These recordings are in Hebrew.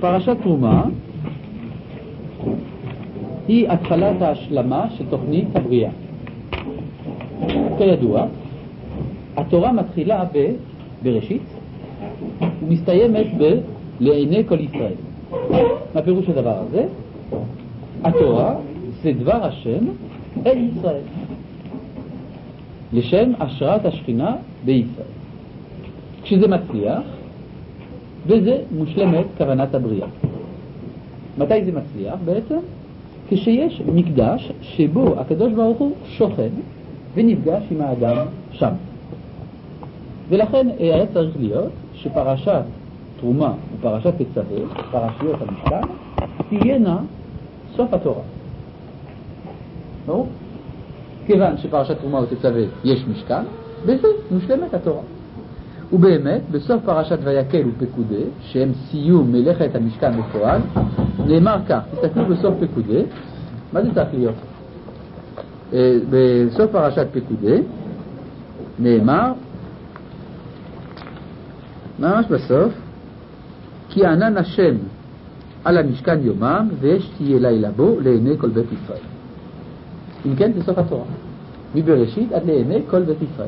פרשת תרומה היא התחלת ההשלמה של תוכנית הבריאה. כידוע, התורה מתחילה בראשית ומסתיימת לעיני כל ישראל. מה פירוש הדבר הזה? התורה זה דבר השם אל ישראל, לשם השראת השכינה בישראל. כשזה מצליח, וזה מושלמת כוונת הבריאה. מתי זה מצליח? בעצם כשיש מקדש שבו הקדוש ברוך הוא שוכן ונפגש עם האדם שם. ולכן היה צריך להיות שפרשת תרומה ופרשת תצווה, פרשיות המשכן, תהיינה סוף התורה. ברור? כיוון שפרשת תרומה ותצווה יש משכן, בזה מושלמת התורה. ובאמת, בסוף פרשת ויקל ופקודה, שהם סיום מלאכת המשכן בפועל, נאמר כך, תסתכלו בסוף פקודה, מה זה צריך להיות? בסוף פרשת פקודה, נאמר, ממש בסוף, כי ענן השם על המשכן יומם, ואש תהיה לילה בו לעיני כל בית ישראל. אם כן, זה סוף התורה. מבראשית עד לעיני כל בית ישראל.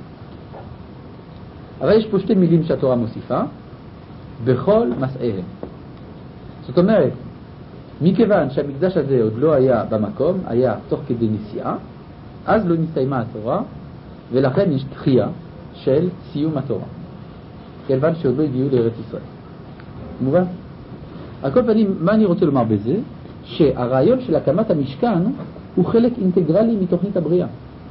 אבל יש פה שתי מילים שהתורה מוסיפה, בכל מסעיהם. זאת אומרת, מכיוון שהמקדש הזה עוד לא היה במקום, היה תוך כדי נסיעה, אז לא נסתיימה התורה, ולכן יש דחייה של סיום התורה. כיוון שעוד לא הגיעו לארץ ישראל. מובן? על כל פנים, מה אני רוצה לומר בזה? שהרעיון של הקמת המשכן הוא חלק אינטגרלי מתוכנית הבריאה.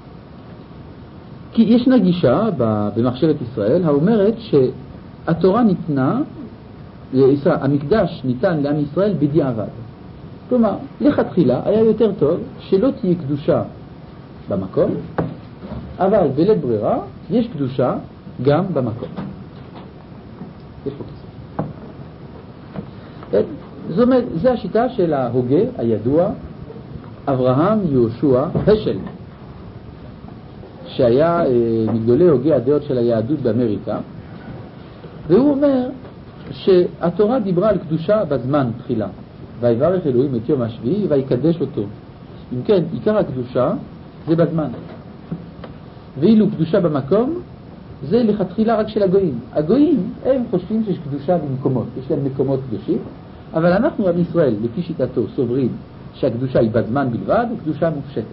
כי ישנה גישה במחשבת ישראל האומרת שהתורה ניתנה, המקדש ניתן לעם ישראל בדיעבד. כלומר, לכתחילה היה יותר טוב שלא תהיה קדושה במקום, אבל בלית ברירה יש קדושה גם במקום. יש פה כסף. זאת אומרת, זו השיטה של ההוגה הידוע, אברהם יהושע השל, שהיה מגדולי הוגי הדעות של היהדות באמריקה, והוא אומר שהתורה דיברה על קדושה בזמן תחילה, ויברך אלוהים את יום השביעי ויקדש אותו. אם כן, עיקר הקדושה זה בזמן, ואילו קדושה במקום זה לכתחילה רק של הגויים. הגויים הם חושבים שיש קדושה במקומות, יש להם מקומות קדושים, אבל אנחנו עם ישראל לפי שיטתו סוברים שהקדושה היא בזמן בלבד וקדושה מופשטת.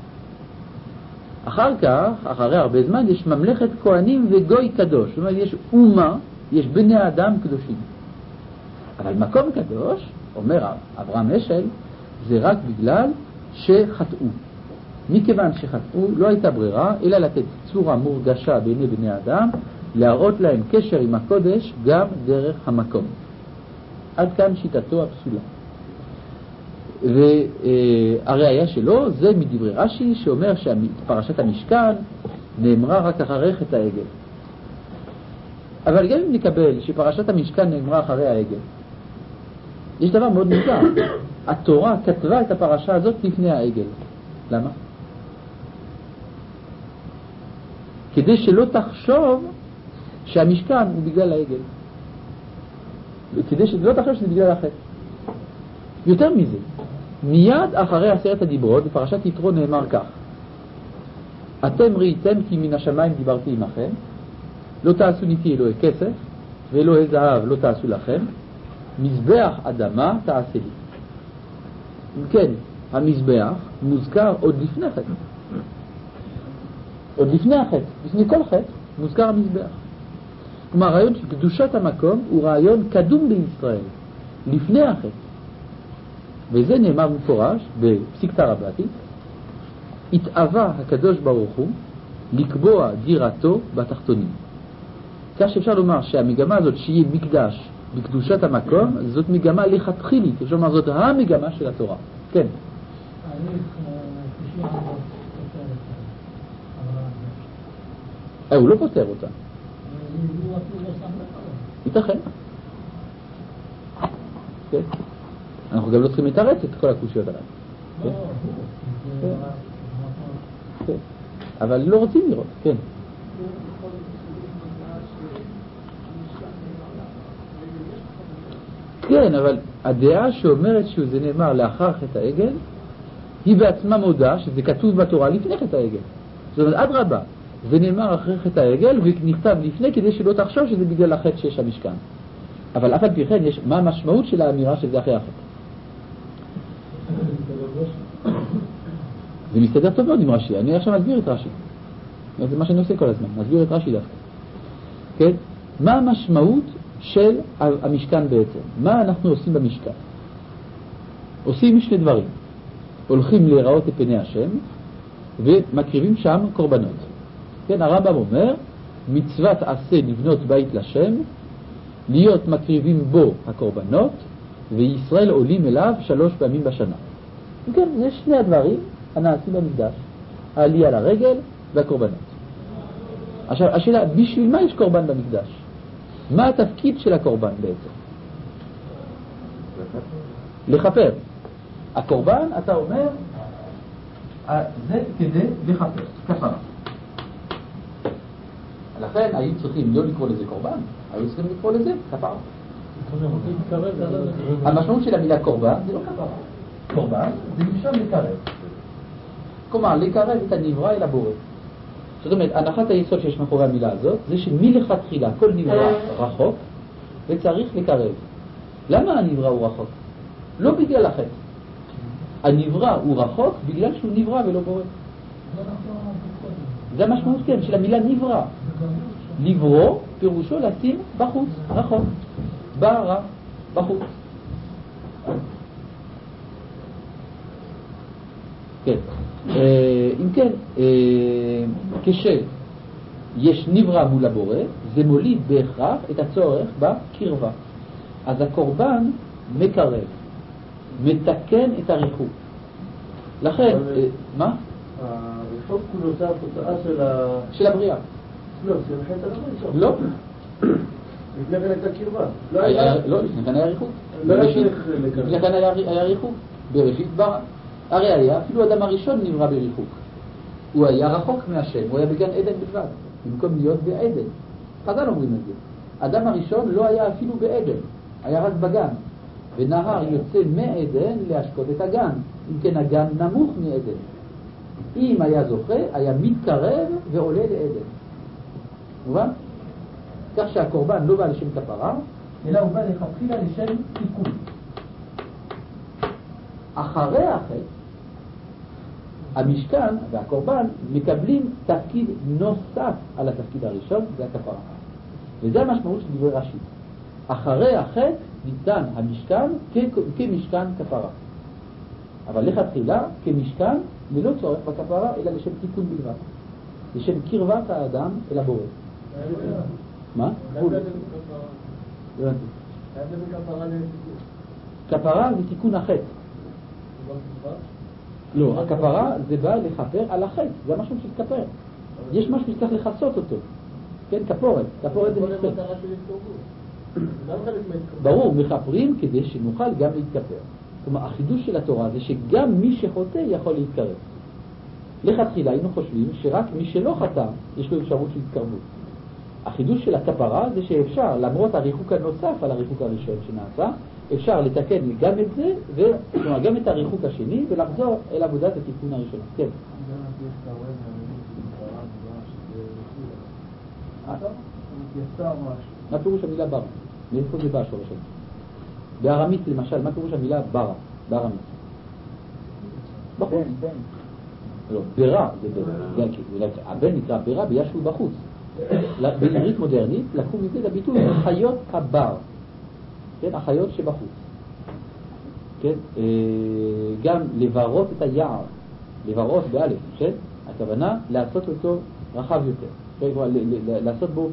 אחר כך, אחרי הרבה זמן, יש ממלכת כהנים וגוי קדוש. זאת אומרת, יש אומה, יש בני אדם קדושים. אבל מקום קדוש, אומר אברהם השל, זה רק בגלל שחטאו. מכיוון שחטאו, לא הייתה ברירה, אלא לתת צורה מורגשה בעיני בני אדם, להראות להם קשר עם הקודש גם דרך המקום. עד כאן שיטתו הפסולה. והראיה שלו זה מדברי רש"י שאומר שפרשת המשכן נאמרה רק אחרי חטא העגל. אבל גם אם נקבל שפרשת המשכן נאמרה אחרי העגל, יש דבר מאוד מוזר. התורה כתבה את הפרשה הזאת לפני העגל. למה? כדי שלא תחשוב שהמשכן הוא בגלל העגל, כדי שלא תחשוב שזה בגלל החטא. יותר מזה, מיד אחרי 10 הדיברות בפרשת יתרו נאמר כך: אתם ראיתם כי מן השמיים דיברתי עמכם, לא תעשו ניתי אלוהי כסף ואלוהי זהב לא תעשו לכם, מזבח אדמה תעשה לי. אם כן, המזבח מוזכר עוד לפני חטא, עוד לפני החטא, לפני כל חטא מוזכר המזבח. כלומר, הרעיון של קדושת המקום הוא רעיון קדום בישראל לפני החטא, וזה נאמר מפורש בפסיקתא רבתי: התאווה הקדוש ברוך הוא לקבוע דירתו בתחתונים. כך שאפשר לומר שהמגמה הזאת שיהיה מקדש בקדושת המקום, זאת מגמה לכתחילית, אפשר לומר זאת המגמה של התורה. כן. הוא לא פותר אותה. ייתכן. כן. אנחנו גם לא צריכים לתרץ את כל הקושיות עליו. כן. אבל לא רוצים לראות. כן. כן, אבל הדעה שאומרת שזה נאמר לאחר חטא העגל, היא בעצמה מודה שזה כתוב בתורה לפני חטא העגל. זאת אומרת, אדרבה, זה נאמר אחרי חטא העגל ונכתב לפני כדי שלא תחשוב שזה בגלל החטא שיש המשכן. אבל אף על פי כן, מה המשמעות של האמירה שזה אחרי החטא? זה מסתדר טוב מאוד עם רש"י. אני עכשיו מסביר את רש"י. זה מה שאני עושה כל הזמן, מסביר את רש"י דווקא. כן? מה המשמעות של המשכן בעצם? מה אנחנו עושים במשכן? עושים שני דברים. הולכים להיראות את פני השם ומקריבים שם קורבנות. כן, הרמב"ם אומר, מצוות עשה לבנות בית לשם, להיות מקריבים בו הקורבנות, וישראל עולים אליו 3 פעמים בשנה. כן, זה שני הדברים הנעשים במקדש, העלייה לרגל והקורבנות. עכשיו, השאלה, בשביל מה יש קורבן במקדש? מה התפקיד של הקורבן בעצם? לכפר. הקורבן, אתה אומר, זה כדי לכפר, כפרה. לכן היו צריכים לא לקרוא לזה קורבן, היו צריכים לקרוא לזה כפרה. המשמעות של המילה קורבן זה לא כפרה. קורבן זה נמשל לקרב. כלומר, לקרב את הנברא אל הבורא. זאת אומרת, הנחת היסוד שיש מאחורי המילה הזאת זה שמלכתחילה כל נברא רחוק וצריך לקרב. למה הנברא הוא רחוק? לא בגלל החטא. הנברא הוא רחוק בגלל שהוא נברא ולא בורא. זה המשמעות, כן, של המילה נברא. לברוא פירושו לשים בחוץ, רחוק. ברא, בחוץ. כן. אם כן, כשיש נברא מול הבורא, זה מוליד בהכרח את הצורך בקרבה. אז הקורבן מקרב, מתקן את הריחוק. לכן, מה? הריחוק כולו זה התוצאה של הבריאה. לא, זה חטא הריחוק. לא. לפני כן הייתה קרבה. לא, לפני כן היה ריחוק. לפני כן היה ריחוק. בראשית ברא. הרי היה, אפילו האדם הראשון נברא בריחוק. הוא היה רחוק מהשם, הוא היה בגן עדן בלבד, במקום להיות בעדן. חז"ל אומרים את זה. האדם הראשון לא היה אפילו בעדן, היה רק בגן. ונהר יוצא מעדן להשקות את הגן, אם כן הגן נמוך מעדן. אם היה זוכה, היה מתקרב ועולה לעדן. מובן? כך שהקורבן לא בא לשם כפרה, אלא הוא בא לכתחילה לשם תיקון. אחרי החטא, המשכן והקורבן מקבלים תפקיד נוסף על התפקיד הראשון, זה הכפרה. וזה המשמעות של דברי רש"י. אחרי החטא ניתן המשכן כמשכן כפרה. אבל לכתחילה כמשכן ללא צורך בכפרה, אלא לשם תיקון בלבד. לשם קרבת האדם אל הבורא. מה? כפרה זה תיקון החטא. לא, הכפרה זה בא לכפר על החטא, זה המשהו של כפר. יש משהו שצריך לחסות אותו. כן, כפורת זה מתכפר. ברור, מכפרים כדי שנוכל גם להתכפר. כלומר, החידוש של התורה זה שגם מי שחוטא יכול להתקרב. לכתחילה היינו חושבים שרק מי שלא חטא יש לו אפשרות של התקרבות. החידוש של הכפרה זה שאפשר, למרות הריחוק הנוסף על הריחוק הראשון שנעשה, אפשר לתקן גם את זה, כלומר גם את הריחוק השני, ולחזור אל עבודת התיקון הראשון. כן. מה פירוש המילה ברא? מאיפה זה בא השורש הזה? בארמית למשל, מה פירוש המילה ברא? בארמית. בחוץ. לא, ברא זה ברא. הבן נקרא ברא בגלל שהוא בחוץ. בעברית מודרנית לקחו מזה את הביטוי חיות הבר. כן, החיות שבחוץ. כן, גם לברות את היער, לברות באלף, כן? הכוונה לעשות אותו רחב יותר. כן, לעשות בו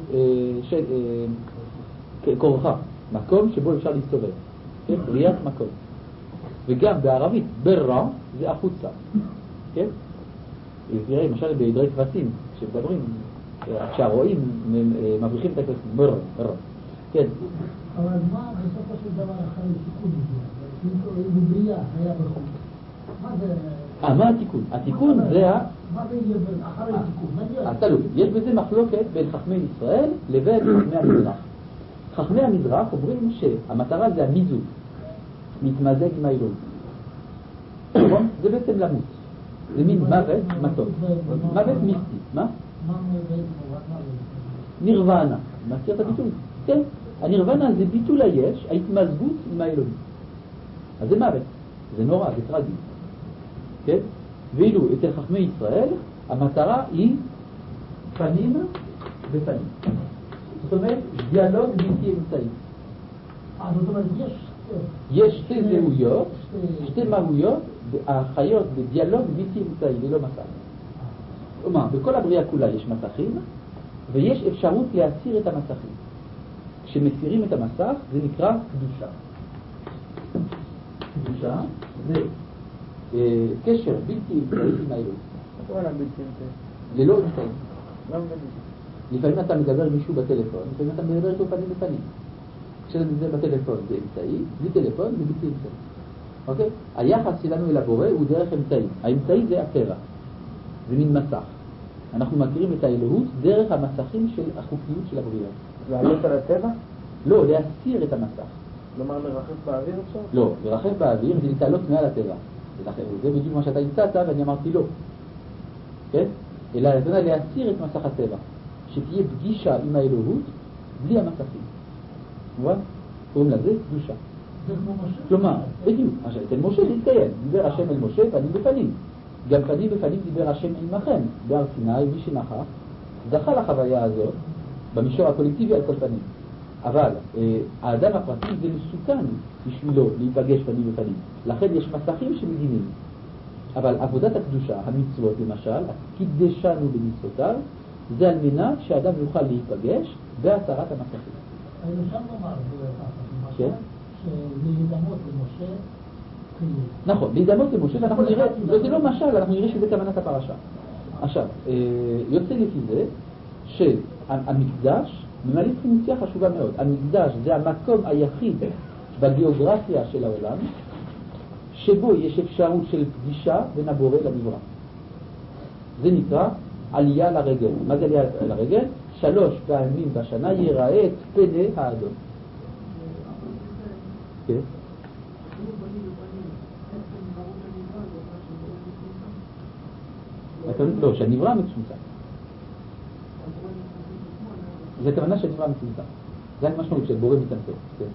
כורחה, מקום שבו אפשר להסתובב. כן, בריאת מקום. וגם בערבית, ברא זה החוצה. כן? תראה, למשל בעדרי כבשים, כשמדברים, כשהרועים מבריחים את הכבשים, ברא. כן. אבל מה בסופו של דבר אחרי תיקון הזה? אם בבריאה היה בחוץ. מה זה? מה התיקון? התיקון זה מה זה יהיה אחרי תיקון? תלוי. יש בזה מחלוקת בין חכמי ישראל לבין חכמי המזרח. חכמי המזרח אומרים שהמטרה זה המיזוג, להתמזג עם האלוהות. נכון? זה בעצם למות. זה מין מוות מתוק. מוות מיסטי. מה? נירוונה. מכיר את הביטוי? כן. הנירוונה זה ביטול היש, ההתמזגות עם האלוהים. אז זה מוות. זה נורא, זה טרגי. כן? ואילו אצל חכמי ישראל, המטרה היא פנים בפנים. זאת אומרת, דיאלוג בלתי אמצעי. זאת אומרת, יש שתי זהויות, שתי מהויות, החיות בדיאלוג בלתי אמצעי, ללא מסך. כלומר, בכל הבריאה כולה יש מסכים, ויש אפשרות להסיר את המסכים. כשמסירים את המסך, זה נקרא קדושה. קדושה זה קשר בלתי אמצעי עם האלוהים. מה קורה בלתי אמצעי? ללא אמצעי. לא מבין. לפעמים אתה מדבר עם מישהו בטלפון, לפעמים אתה מדבר איתו פנים בפנים. כשאתה מדבר בטלפון זה אמצעי, בלי טלפון זה בלתי אמצעי. אוקיי? היחס שלנו אל הבורא הוא דרך אמצעי. האמצעי זה הטבע. זה מין מסך. אנחנו מכירים את האלוהות דרך המסכים של החוקיות של הבריאה. לעלות על הטבע? לא, להסיר את המסך. כלומר לרחף באוויר עכשיו? לא, לרחף באוויר זה להתעלות מעל הטבע. זה בדיוק מה שאתה הצעת ואני אמרתי לא. כן? אלא להסיר את מסך הטבע. שתהיה פגישה עם האלוהות בלי המסכים. מובן? קוראים לזה קדושה. זה כמו משה? כלומר, בדיוק, אצל משה זה התקיים. דיבר השם אל משה פנים בפנים. גם פנים בפנים דיבר השם עמכם. בהר סיני, מי שנכח, זכה לחוויה הזאת במישור הקולקטיבי על כל פנים. אבל האדם הפרטי זה מסוכן בשבילו להיפגש פנים בפנים. לכן יש מסכים שמגינים. אבל עבודת הקדושה, המצוות למשל, קידשנו במצוותיו, זה על מנת שהאדם יוכל להיפגש בהסרת המסכים. אפשר לומר, כן? שלהידמות למשה, נכון, להידמות למשה, ואנחנו נראה, זה לא משל, אנחנו נראה שזה כוונת הפרשה. עכשיו, יוצא לפי זה שהמקדש ממלא פונקציה חשובה מאוד. המקדש זה המקום היחיד בגיאוגרפיה של העולם שבו יש אפשרות של פגישה בין הבורא לנברא. זה נקרא עלייה לרגל. מה זה עלייה לרגל? 3 פעמים בשנה יראה את פני האדון. כן? לא, שהנברא מצומצם. זה הכוונה שהנברא מצומצם. זה המשמעות של בורא מצמצם.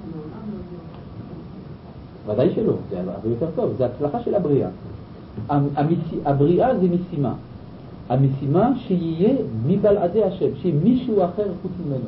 ודאי שלא, זה הרבה יותר טוב. זה הצלחה של הבריאה. הבריאה זה משימה. המשימה שיהיה מבלעדי השם, שיהיה מישהו אחר חוץ ממנו.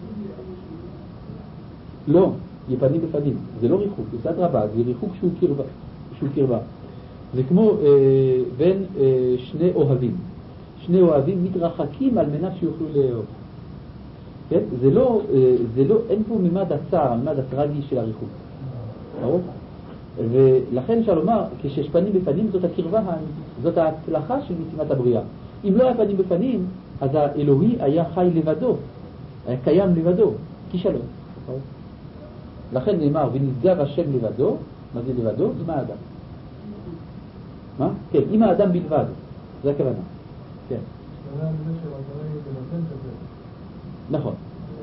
לא, יהיה פנים בפנים. זה לא ריחוק, זה סד רבה, זה ריחוק שהוא קרבה. זה כמו בין שני אוהבים. שני אוהבים מתרחקים על מנת שיוכלו לאהוב. כן? זה לא, אין פה ממד הצער, ממד הטרגי של הריחוק. ברור? ולכן אפשר לומר, כשיש פנים בפנים, זאת הקרבה האמיתית, זאת ההצלחה של משימת הבריאה. אם לא היה פנים בפנים, אז האלוהי היה חי לבדו, היה קיים לבדו, כישלון. לכן נאמר, ונשגב השם לבדו, מה זה לבדו? עם האדם. מה? כן, עם האדם בלבד, זה הכוונה. כן. נכון.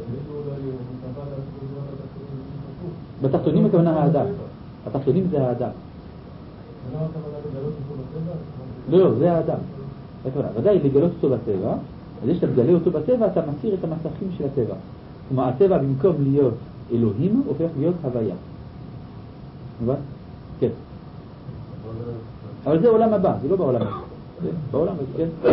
בתחתונים הכוונה האדם. התחתונים זה האדם. לא, זה האדם. ודאי לגלות אותו בטבע, אז יש לגלה אותו בטבע, אתה מסיר את המסכים של הטבע. כלומר, הטבע במקום להיות אלוהים, הופך להיות הוויה. מובן? כן. אבל זה עולם הבא, זה לא בעולם הבא. זה בעולם הבא, כן?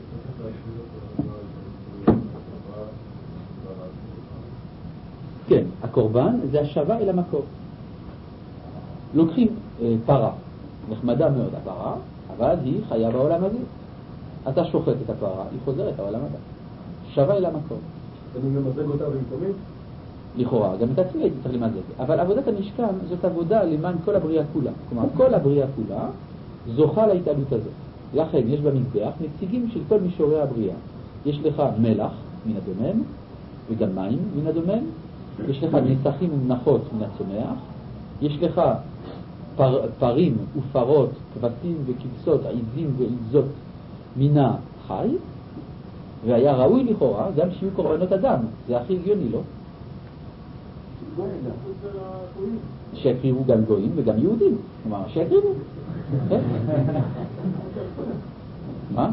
כן, הקורבן זה השבה אל המקור. לוקחים פרה, נחמדה מאוד הפרה, אבל היא חיה בעולם הזה. אתה שוחט את הפרה, היא חוזרת לעולם הבא. שבה אל המקור. אני ממזג אותה במקומית? לכאורה, גם את עצמי הייתי צריך למזג. אבל עבודת המשכן זאת עבודה למען כל הבריאה כולה. כלומר, כל הבריאה כולה זוכה להתעלות הזאת. לכן יש במזבח נציגים של כל מישורי הבריאה. יש לך מלח מן הדומם, וגם מים מן הדומם. יש לך נסכים ומנחות מן הצומח. יש לך פרים ופרות, כבשים וכבשות, עיזים ועיזות מן החי. והיה ראוי לכאורה גם שיהיו קורבנות אדם. זה הכי הגיוני, לא? שיקריבו גם גויים וגם יהודים. כלומר, שיקריבו. כן? מה?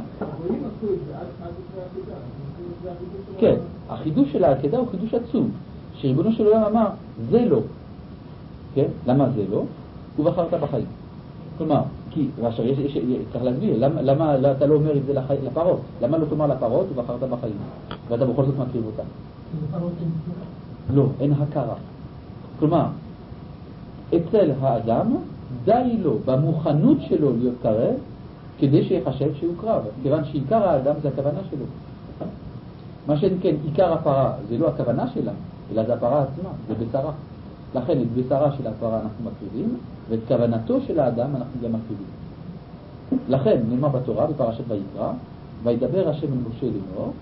כן, החידוש של העקדה הוא חידוש עצום, שריבונו של עולם אמר, זה לא. כן? למה זה לא? הוא בחרת בחיים. כלומר, כי, צריך להסביר, למה אתה לא אומר את זה לפרות? למה לא תאמר לפרות, הוא בחרת בחיים? ואתה בכל זאת מקריב אותה. לא, אין הכרה. כלומר, אצל האדם די לו במוכנות שלו להיות קרב, כדי שיחשב שהוא קרב, כיוון שעיקר האדם זה הכוונה שלו. מה שאין כן, עיקר הפרה זה לא הכוונה שלה, אלא זה הפרה עצמה, זה בשרה. לכן את בשרה של הפרה אנחנו מקריבים, ואת כוונתו של האדם אנחנו גם מקריבים. לכן נאמר בתורה בפרשת ויקרא, וידבר השם אל משה לאמור,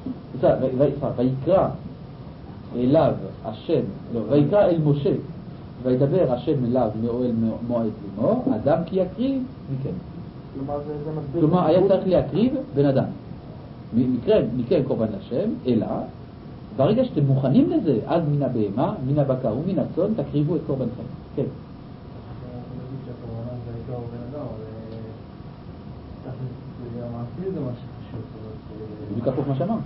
ויקרא אליו השם, לא, ויקרא אל משה, וידבר השם אליו מאוהל מועד לאמור, אדם כי יקריב מכם. כלומר, היה צריך להקריב בן אדם. מכם קורבן לשם, אלא ברגע שאתם מוכנים לזה, אז מן הבהמה, מן הבקר ומן הצאן, תקריבו את קורבנכם. כן. זה כפוף מה שאמרתי.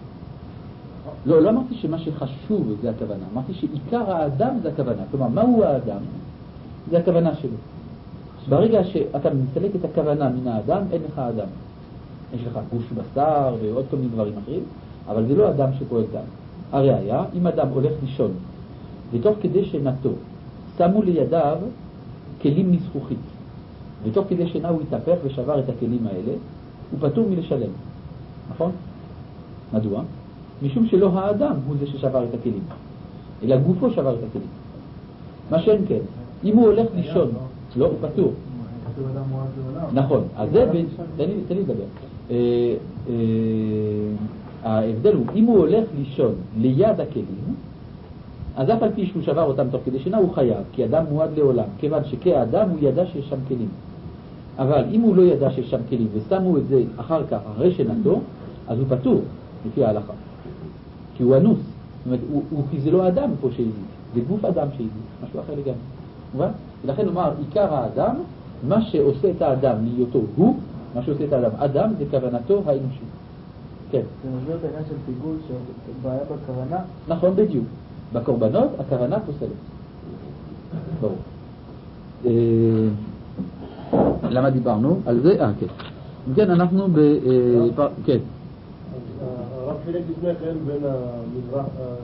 לא אמרתי שמה שחשוב זה הכוונה, אמרתי שעיקר האדם זה הכוונה. כלומר, מהו האדם? זה הכוונה שלו. ברגע שאתה מסלק את הכוונה מן האדם, אין לך אדם. יש לך גוש בשר ועוד כל מיני דברים אחרים, אבל זה לא אדם שפועל כאן. הראיה, אם אדם הולך לישון, ותוך כדי שנתו, שמו לידיו כלים מזכוכית, ותוך כדי שינה הוא התהפך ושבר את הכלים האלה, הוא פטור מלשלם. נכון? מדוע? משום שלא האדם הוא זה ששבר את הכלים, אלא גופו שבר את הכלים. מה שאין כן, אם הוא הולך לישון, לא, הוא פטור. נכון, אז זה, תן לי לדבר. ההבדל הוא, אם הוא הולך לישון ליד הכלים, אז אף על פי שהוא שבר אותם תוך כדי שינה הוא חייב, כי אדם מועד לעולם, כיוון שכאדם הוא ידע שיש שם כלים. אבל אם הוא לא ידע שיש שם כלים ושמו את זה אחר כך, אחרי שנתו, אז הוא פטור לפי ההלכה, כי הוא אנוס. זאת אומרת, כי זה לא האדם פה שהזיק, זה גוף אדם שהזיק, משהו אחר לגמרי. מובן? ולכן נאמר, עיקר האדם, מה שעושה את האדם להיותו הוא, מה שעושה את האדם אדם, זה כוונתו האנושית. כן. זה מסביר את העניין של פיגול, שבעיה בכוונה? נכון, בדיוק. בקורבנות, הכוונה פוסלת. ברור. למה דיברנו? על זה? כן. כן, אנחנו כן. הרב חילק לפני כן בין המזרח,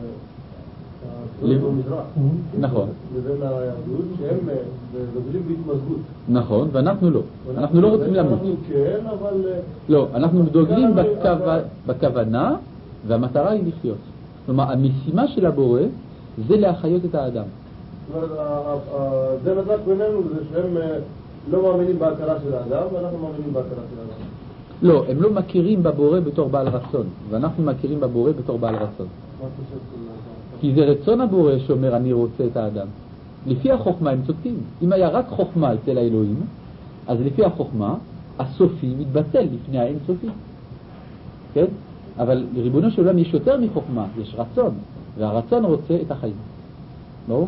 נכון. לבין היהדות, שהם דוגלים בהתמזגות. נכון, ואנחנו לא. אנחנו לא רוצים למות. אנחנו כן, אבל... לא, אנחנו דוגלים בכוונה, והמטרה היא לחיות. כלומר, המשימה של הבורא זה להחיות את האדם. זאת אומרת, זה נדלק בינינו זה שהם לא מאמינים בהכרה של האדם, ואנחנו מאמינים בהכרה של האדם. לא, הם לא מכירים בבורא בתור בעל רצון, ואנחנו מכירים בבורא בתור בעל רצון. כי זה רצון הבורא שאומר אני רוצה את האדם. לפי החוכמה הם צודקים. אם היה רק חוכמה אצל האלוהים, אז לפי החוכמה הסופי מתבטל לפני האין סופי. כן? אבל לריבונו של עולם יש יותר מחוכמה, יש רצון, והרצון רוצה את החיים. ברור?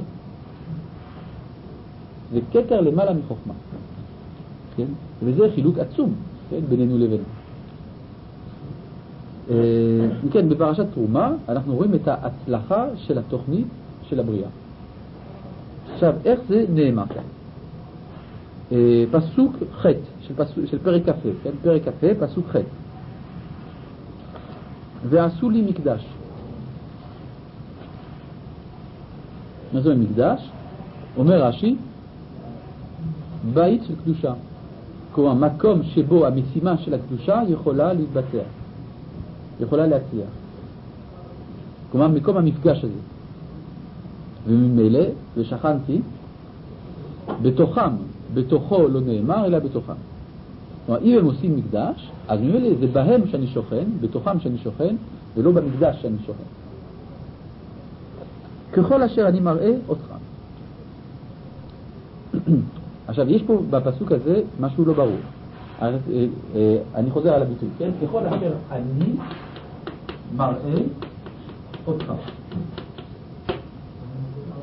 זה כתר למעלה מחוכמה. כן? וזה חילוק עצום, כן? בינינו לבינו. כן, בפרשת תרומה אנחנו רואים את ההצלחה של התוכנית של הבריאה. עכשיו, איך זה נאמר כאן? פסוק ח' של פרק כ"ה, כן? פרק כ"ה, פסוק ח'. ועשו לי מקדש. מה זה מקדש? אומר רש"י, בית של קדושה. כלומר, מקום שבו המשימה של הקדושה יכולה להתבצע. יכולה להצליח. כלומר, מקום המפגש הזה. וממילא, ושכנתי, בתוכם, בתוכו לא נאמר, אלא בתוכם. כלומר, אם הם עושים מקדש, אז ממילא זה בהם שאני שוכן, בתוכם שאני שוכן, ולא במקדש שאני שוכן. ככל אשר אני מראה אותך. עכשיו, יש פה בפסוק הזה משהו לא ברור. אני חוזר על הביטוי, כן? ככל אשר אני מראה אותך.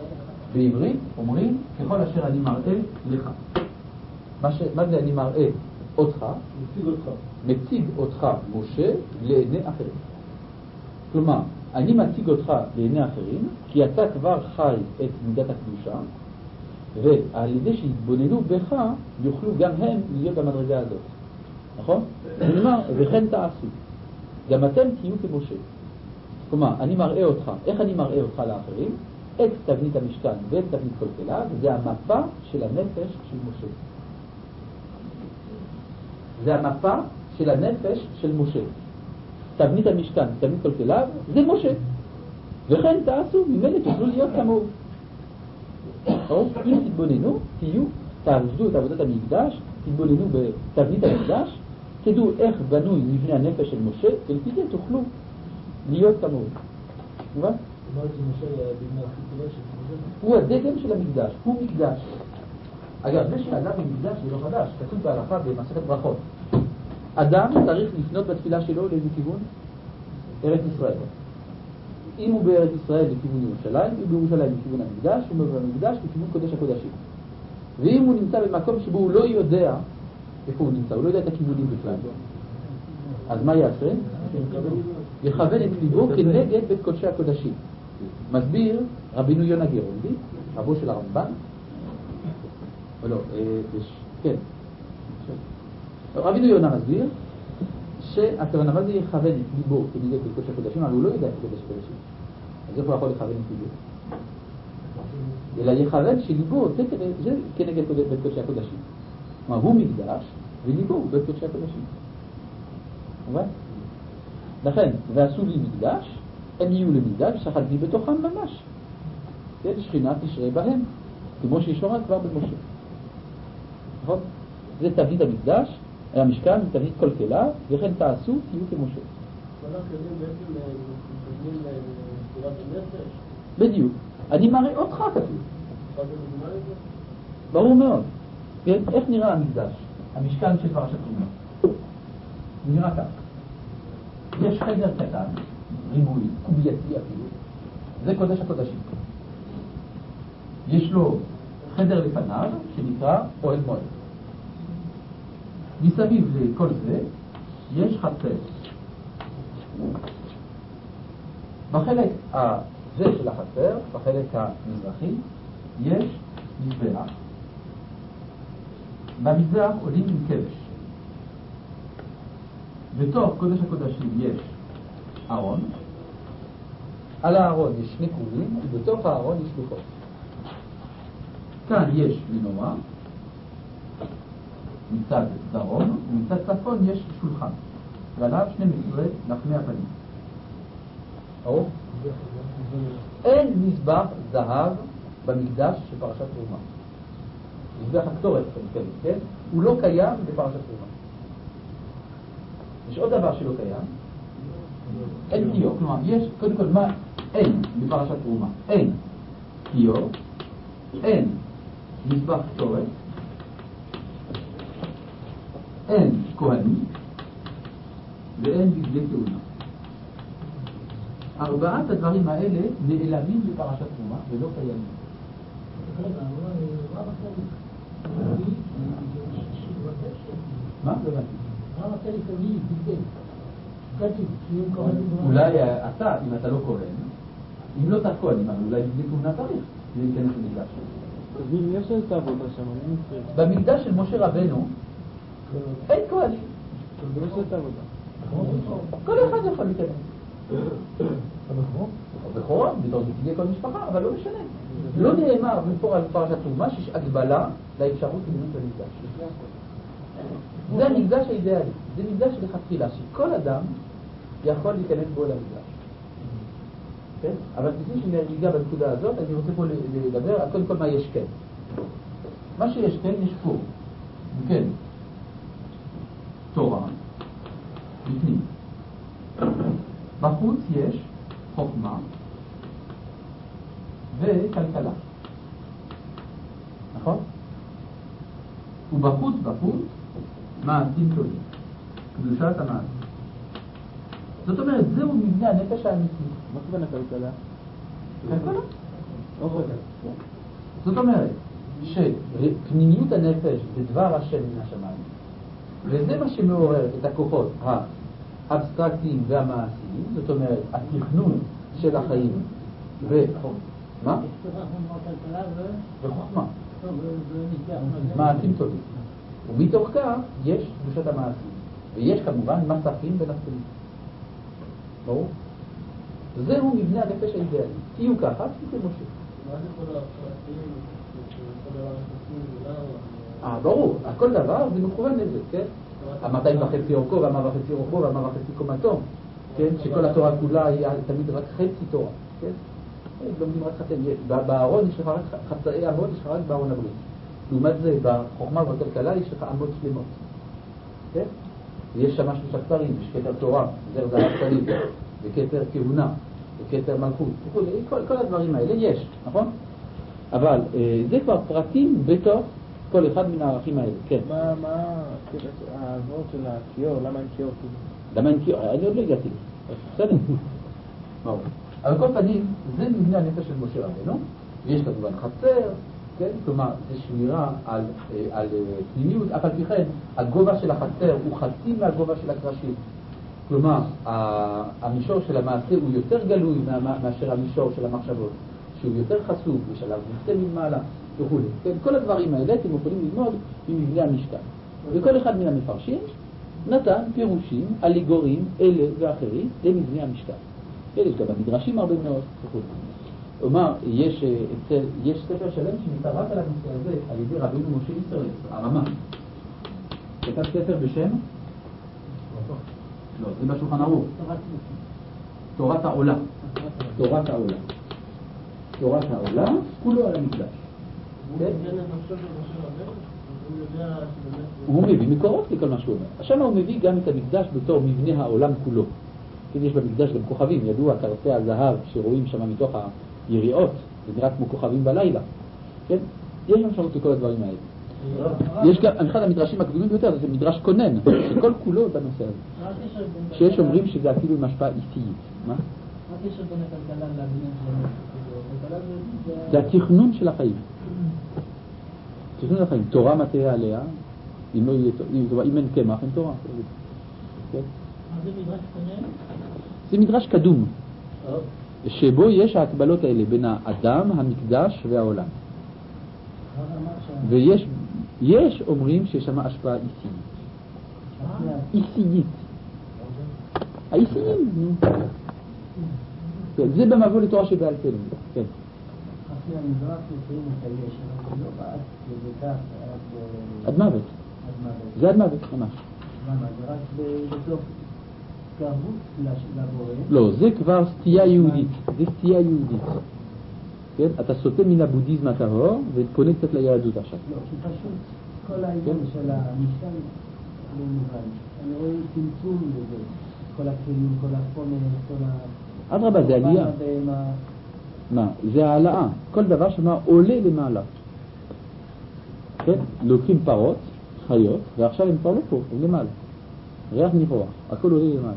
בעברית אומרים ככל אשר אני מראה לך. מה זה אני מראה אותך? מציג אותך משה לעיני אחרים. כלומר, אני מציג אותך לעיני אחרים כי אתה כבר חי את מידת הקדושה, ועל ידי שיתבוננו בך יוכלו גם הם להיות במדרגה הזאת. נכון? כלומר, וכן תעשו. גם אתם תהיו כמשה. כלומר, אני מראה אותך. איך אני מראה אותך לאחרים? את תבנית המשכן ואת תבנית כל כליו, זה המפה של הנפש של משה. זה המפה של הנפש של משה. תבנית המשכן, תבנית כל כליו, זה משה. וכן תעשו, ממילא תוכלו להיות כמוהו. אם תתבוננו, תעבדו את עבודת המקדש, תתבוננו בתבנית המקדש, תדעו איך בנוי מבנה הנפש של משה, ולפי זה תוכלו להיות כמוהו. מובן? הוא הדגם של המקדש, הוא מקדש. אגב, זה שאדם במקדש זה לא חדש, כתוב בהלכה במסכת ברכות. אדם צריך לפנות בתפילה שלו לאיזה כיוון? ארץ ישראל. אם הוא בארץ ישראל לכיוון ירושלים, הוא בירושלים לכיוון המקדש, הוא במקדש לכיוון קודש הקודשים. ואם הוא נמצא במקום שבו הוא לא יודע איפה הוא נמצא, הוא לא יודע את הכיוונים בכלל, אז מה יעשה? יכוון את ליבו כנגד בית קודשי הקודשים. מסביר רבינו יונה גרונדי, רבו של הרמב"ן, או לא, כן, רבינו יונה מסביר שהכוונה, מה זה יכוון את ליבו כנגד בית קודשי הקודשים? אבל הוא לא יודע את קודש הקודשים, אז איך הוא יכול לכוון את ליבו? אלא יכוון שליבו זה כנגד בית קודשי הקודשים. כלומר, הוא מקדש וליבו הוא בית קודשי הקודשים. מובן? לכן, ועשו לי מקדש, הם יהיו למקדש, שכנתי בתוכם ממש. כן, שכינה תשרה בהם, כמו שהיא שורה כבר במשה. נכון? זה תבנית המקדש, המשכן, תבנית כל כליו, וכן תעשו, תהיו כמשה. כל הכלים בעצם מתכוונים לספירת הנפש? בדיוק. אני מראה אותך כתוב. ברור מאוד. כן? איך נראה המקדש? המשכן של פרשת תרומה. הוא נראה כך. יש חדר קטן, ריבוי, קובייתי אפילו. זה קודש הקודשים. יש לו חדר לפניו שנקרא אוהל מועד. מסביב לכל זה יש חצר. בחלק הזה של החצר, בחלק המזרחי, יש מזבח. במזבח עולים עם כבש. בתוך קודש הקודשים יש ארון. על הארון יש שני כרובים, ובתוך הארון יש לוחות. כאן יש מנורה, מצד דרום, ומצד צפון יש שולחן, ועליו 12 לחמי הפנים. אין מזבח זהב במקדש של פרשת תרומה. מזבח הקטורת, כן? הוא לא קיים בפרשת תרומה. יש עוד דבר שלא קיים, אין קיור. כלומר, יש, קודם כל, מה אין בפרשת תרומה? אין קיור, אין מזבח קטורת, אין כהנים, ואין בגדי כהונה. ארבעת הדברים האלה נעלמים בפרשת תרומה ולא קיימים. מה? לא הבנתי. אולי אתה, אם אתה לא כהן, אם לא אתה כהן, אולי בגדי כהונה צריך להיכנס למקדש. אז מי יש את העבודה שם? במקדש של משה רבנו אין כהנים. מי יש את העבודה? כל אחד יכול להיכנס. בכורה, בתור זה תהיה כל משפחה, אבל לא משנה. לא נאמר בפור על פרשת תרומה שיש הגבלה לאפשרות לבנות במקדש. זה המקדש האידאלי, זה מקדש לכתחילה, שכל אדם יכול להיכנס בו למקדש. אבל לפני שניגע בנקודה הזאת, אני רוצה פה לדבר על קודם כל מה יש כן. מה שיש כן, יש פה. כן. תורה, בפנים. בחוץ יש חוכמה וכלכלה. נכון? ובחוץ מעשים טובים. קדושת המעשים. זאת אומרת, זהו מבנה הנפש האמיתי. מה כוונה כלכלה? כלכלה? אוכל. זאת אומרת שפנימיות הנפש זה דבר השם מן השמיים, וזה מה שמעורר את הכוחות האבסטרקטיים והמעשיים, זאת אומרת התכנון של החיים מה? וחוכמה מעשים טובים, ומתוך כך יש קדושת המעשים, ויש כמובן מסכים בין הצדדים. ברור? זהו מבנה הנפש האידאלי. תהיו ככה, תהיו משה. מה זה כל הפרטים שכל דבר נכנסים ולמה? ברור, כל דבר זה מכוון לזה, כן? 2.5 אורכו ו1.5 רוחבו ו1.5 קומתו, כן? שכל התורה כולה היא תמיד רק חצי תורה, כן? לומדים רק חצי, בארון יש לך רק חצאי אמות, יש לך רק בארון הברית. לעומת זה, בחוכמה ובכלכלה יש לך אמות שלמות, כן? ויש שם 3 כתרים, יש כתר תורה, זר זהב צדיק, וכתר כהונה, וכתר מלכות, כל הדברים האלה יש, נכון? אבל זה כבר פרטים בתוך כל אחד מן הערכים האלה, כן. מה העברות של הכיור? למה אין כיור? למה אין כיור? אני עוד לא הגעתי לזה. בסדר. ברור. אבל כל פנים, זה מבנה הנפש של משה רבנו, ויש כמובן חצר, כן? כלומר, זה שמירה על פנימיות, אף על פי כן, הגובה של החצר הוא חצי מהגובה של הקרשים. כלומר, המישור של המעשה הוא יותר גלוי מאשר המישור של המחשבות, שהוא יותר חשוף, יש עליו נושא מלמעלה וכו'. כן? כל הדברים האלה אתם יכולים ללמוד ממבנה המשכן. וכל אחד מן המפרשים נתן פירושים, אליגוריים, אלה ואחרים, למבנה המשכן. יש גם במדרשים הרבה מאוד וכו'. כלומר, יש ספר שלם שנמצא רק על הנושא הזה על ידי רבינו משה איסרלס, הרמ"א. כתב ספר בשם? לא, זה בשולחן ערוך. תורת העולה. תורת העולה. תורת העולה, כולו על המקדש. הוא מביא מקורות לכל מה שהוא אומר. עכשיו הוא מביא גם את המקדש בתור מבנה העולם כולו. יש במקדש גם כוכבים, ידוע, קרצי הזהב שרואים שם מתוך היריעות, זה נראה כמו כוכבים בלילה. כן? יש משמעות לכל הדברים האלה. יש גם, אחד המדרשים הקדומים ביותר, זה מדרש קונן, שכל כולו בנושא הזה. שיש אומרים שזה אפילו עם השפעה איסית. מה? מה הקשר בין הכלכלה לבניין של זה התכנון של החיים. תכנון החיים. תורה מטעה עליה, אם אין קמח, אין תורה. זה מדרש קונן? זה מדרש קדום, שבו יש ההקבלות האלה בין האדם, המקדש והעולם. ויש אומרים שיש שם השפעה איסית. איסית. האיסיים. זה במבוא לתורה שבעל פה. כן. אחרי המדרש לפעמים את היש, אבל לא בעד לבדק, עד מוות. זה עד מוות, ממש. למה? זה רק בתוך התקרבות לבורא? לא, זה כבר סטייה יהודית. זה סטייה יהודית. כן? אתה סוטה מן הבודהיזם הטהור ופונה קצת ליהדות עכשיו. לא, כי פשוט כל העניין של המשכן לא מובן. אני רואה צמצום לזה. כל הכלים, כל החומר, כל ה... אדרבה, זה עלייה. מה? זה העלאה. כל דבר שמה עולה למעלה. כן? לוקחים פרות, חיות, ועכשיו הם כבר לא פה, הם למעלה. ריח ניחוח, הכל עולה למעלה.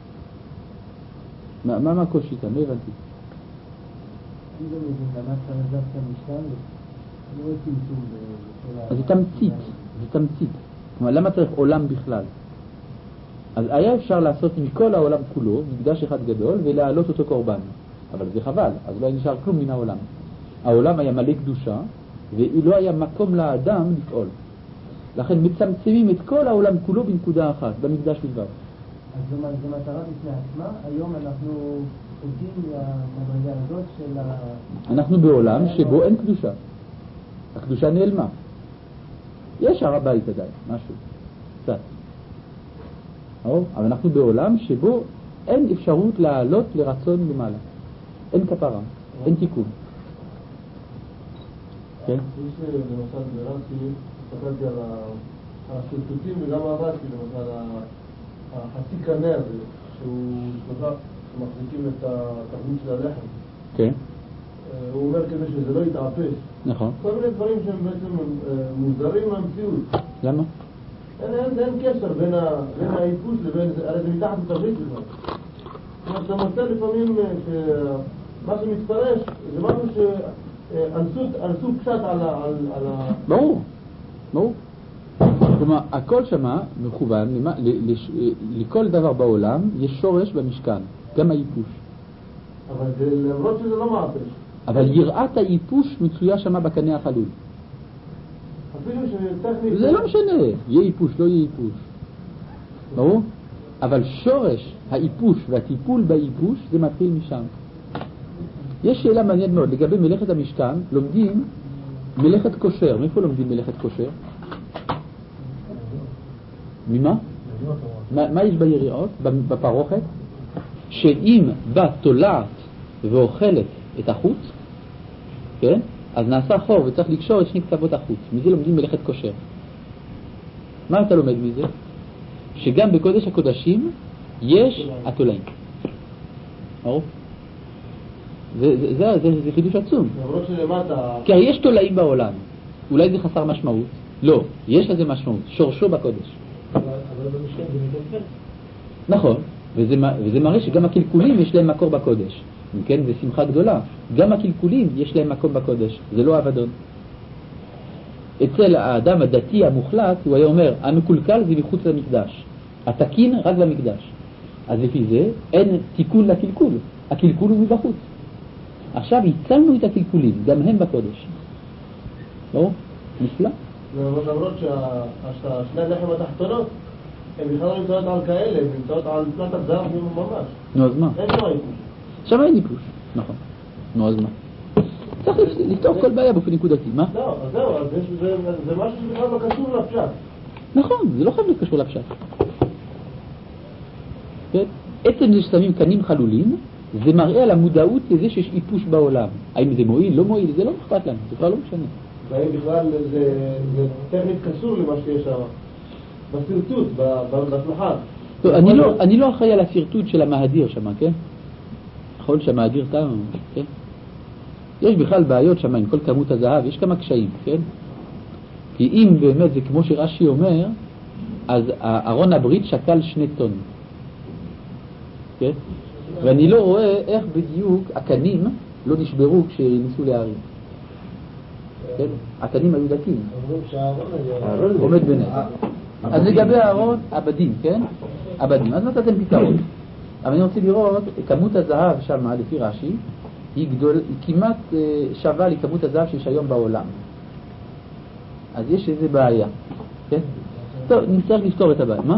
מה הקושי כאן? לא הבנתי. אני לא מבין, למה אתה נזרת המשכן? אני רואה צמצום אז זה תמצית, זה תמצית. כלומר, למה צריך עולם בכלל? אז היה אפשר לעשות עם כל העולם כולו, מקדש אחד גדול, ולהעלות אותו קורבן. אבל זה חבל, אז לא היה נשאר כלום מן העולם. העולם היה מלא קדושה, ולא היה מקום לאדם לפעול. לכן מצמצמים את כל העולם כולו בנקודה אחת, במקדש בלבד. אז זו מטרה בפני עצמה. היום אנחנו עובדים למדרגה הזאת של אנחנו בעולם שבו אין קדושה. הקדושה נעלמה. יש הר הבית עדיין, משהו. קצת. אבל אנחנו בעולם שבו אין אפשרות לעלות לרצון למעלה. אין כפרה, אין תיקון. כן? יש למשל ברמסי, הסתכלתי על השרטוטים וגם הרמסי, למשל החצי קנה הזה, שהוא שלושה שמחזיקים את התרבות של הלחם. כן. הוא אומר כדי שזה לא יתעפש. נכון. כל מיני דברים שהם בעצם מוזרים מהמציאות. למה? אין קשר בין האיפוס לבין, הרי זה מתחת לתרבית בכלל. זאת אומרת, אתה מוצא לפעמים שמה שמתפרש זה משהו אנסו קצת על ה... ברור, ברור. כלומר, הכל שמה מכוון, לכל דבר בעולם יש שורש במשכן, גם האיפוש. אבל למרות שזה לא מעפש. אבל יראת האיפוש מצויה שמה בקנה החלול. אפילו שטכנית... זה לא משנה, יהיה איפוש, לא יהיה איפוש. ברור? אבל שורש האיפוש והטיפול באיפוש זה מתחיל משם. יש שאלה מעניינת מאוד, לגבי מלאכת המשכן, לומדים מלאכת כושר. מאיפה לומדים מלאכת כושר? ממה? מה יש ביריעות, בפרוכת? שאם בא תולעת ואוכלת את החוץ, כן? אז נעשה חור וצריך לקשור את שני קצוות החוץ. מזה לומדים מלאכת כושר. מה אתה לומד מזה? שגם בקודש הקודשים יש התולעים. ברור? זה חידוש עצום. למרות שלמטה... כי יש תולעים בעולם. אולי זה חסר משמעות? לא, יש לזה משמעות. שורשו בקודש. אבל במשכן זה מתנפל. נכון, וזה מראה שגם הקלקולים יש להם מקור בקודש. כן, זה שמחה גדולה. גם הקלקולים יש להם מקום בקודש. זה לא אבדון. אצל האדם הדתי המוחלט, הוא היה אומר, המקולקל זה מחוץ למקדש. התקין רק במקדש. אז לפי זה אין תיקון לקלקול. הקלקול הוא מבחוץ. עכשיו הצלנו את הקלקולים, גם הם בקודש. לא? נפלא. למרות ששני הלחם התחתונות, הן בכלל לא נמצאות על כאלה, הן נמצאות על פלטת זהב ממש. נו, אז מה? אין שם איפוש. שם אין איפוש, נכון. נו, אז מה? צריך לפתור כל בעיה באופן נקודתי, מה? לא, אז זהו, אז זה משהו שבכלל לא קשור לפשט. נכון, זה לא חייב להיות קשור לפשט. כן? עצם זה ששמים קנים חלולים, זה מראה על המודעות לזה שיש איפוש בעולם. האם זה מועיל, לא מועיל, זה לא אכפת לנו, זה כבר לא משנה. והאם בכלל זה טכנית קשור למה שיש שם, בסרטוט, בפלחת. אני לא אחראי על הסרטוט של המהדיר שם, כן? נכון שהמהדיר טעם, כן? יש בכלל בעיות שם עם כל כמות הזהב, יש כמה קשיים, כן? כי אם באמת זה כמו שרש"י אומר, אז ארון הברית שקל 2 טון. כן? ואני לא רואה איך בדיוק הקנים לא נשברו כשניסו להרים. כן? הקנים היו דקים. עומד ביניהם. אז לגבי הארון, עבדים, כן? עבדים. אז נתתם פתרון. אבל אני רוצה לראות, כמות הזהב שם, לפי רש"י, היא כמעט שווה לכמות הזהב שיש היום בעולם. אז יש איזה בעיה. כן? טוב, נצטרך לפתור את הבעיה. מה?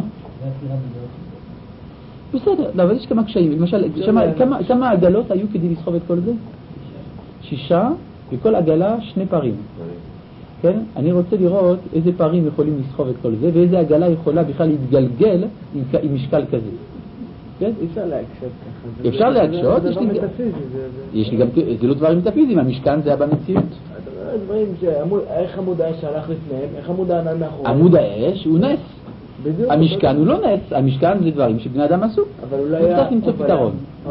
בסדר, אבל יש כמה קשיים. למשל, כמה עגלות היו כדי לסחוב את כל זה? 6, וכל עגלה 2 פרים. כן? אני רוצה לראות איזה פרים יכולים לסחוב את כל זה, ואיזה עגלה יכולה בכלל להתגלגל עם משקל כזה. כן? אפשר להקשות ככה. אפשר להקשות, יש לי גם, זה לא דברים מטאפיזיים, המשכן זה היה במציאות. דברים איך עמוד האש הלך לפניהם, איך עמוד הענן מאחורי. עמוד האש הוא נס. המשכן הוא לא נס, המשכן זה דברים שבני אדם עשו. אבל אולי היה... צריך למצוא פתרון.